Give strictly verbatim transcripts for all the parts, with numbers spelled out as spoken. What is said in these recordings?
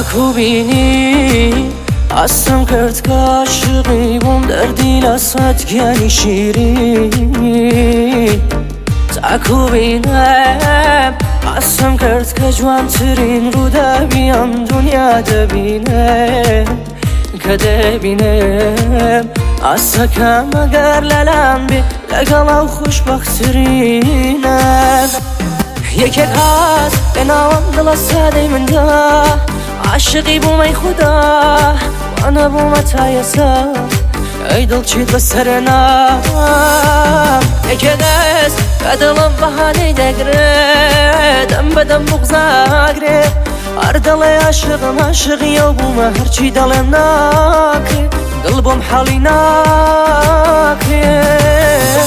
چاکو بینی هستم کرد که عاشقی بوم در دیل اسمت گیانی شیرین چاکو بینم هستم کرد که جوان ترین رو دبیم دنیا دبینم که دبینم ئاسەکەم ئەگەر لەلام بێ لەگەڵا و خۆشبەختترینە یەکێک هات لە ناوەم دڵە سادەی مندا عاشقی بوومەی خودا وانە بوومە تا ئێستا ئەی دڵچیت بەسەرە نام یەکێک هەست کە دڵم بەهانەی دەگرێت دەم بەدەم بوغزاگرێ هەر دەڵێ عاشقم عاشقیە و بوومە هەرچی دەڵێم ناکرێت دڵ بۆم حاڵی ناکرێت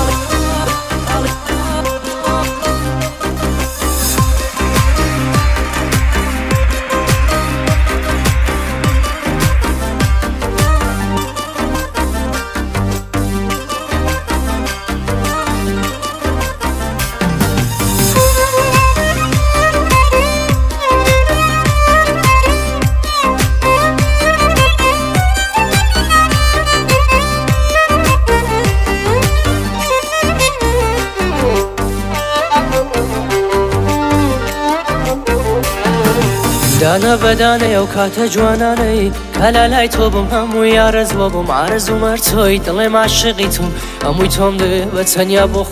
دانە بەدانەیە و کاتە جوانانەی کە لە لای تۆ بم هەمووی ئارەزوە بووم ئارەزوومەر تۆی دڵێم عاشقی تۆم هەمووی تۆم دێ بە تەنیا بۆ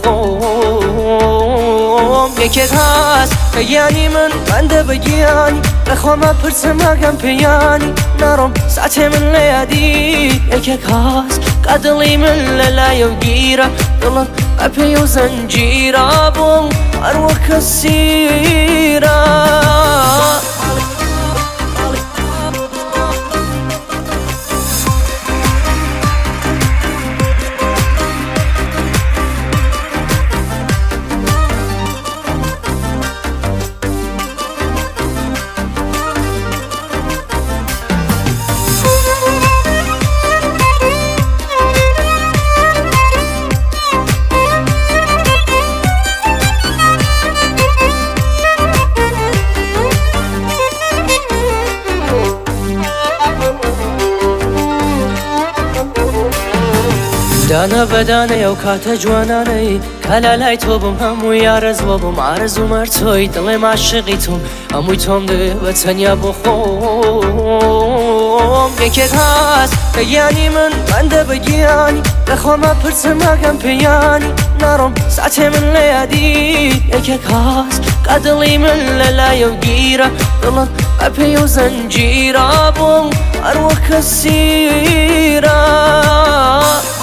خۆم یەکێک هاست کە گیانی من بەندە بە گیانی لە خۆمە پرسم ئەگەم پێیانی ناڕۆم ساتێ من لە یادی یەکێک هاست کە دڵی من لە لایە و گیرە دڵم بە پێی و زەنجیرە بووم هەروە کەسیرە دانە بەدانەیە و کاتە جوانانەی کە لە لای تۆ بم هەمووی ئارەزوە بووم ئارەزوومەر تۆی دڵێم عاشقی تۆم هەمووی تۆم دێ بە تەنیا بۆ خۆم یەکێک هاست کە گیانی من بەندە بە گیانی لە خۆمە پرسم ئەگەم پێیانی ناڕۆم ساتێ من لە یادی یەکێک هاست کە دڵی من لە لایە و گیرە دڵم بە پێی و زەنجیرە بووم هەروە کەسیرە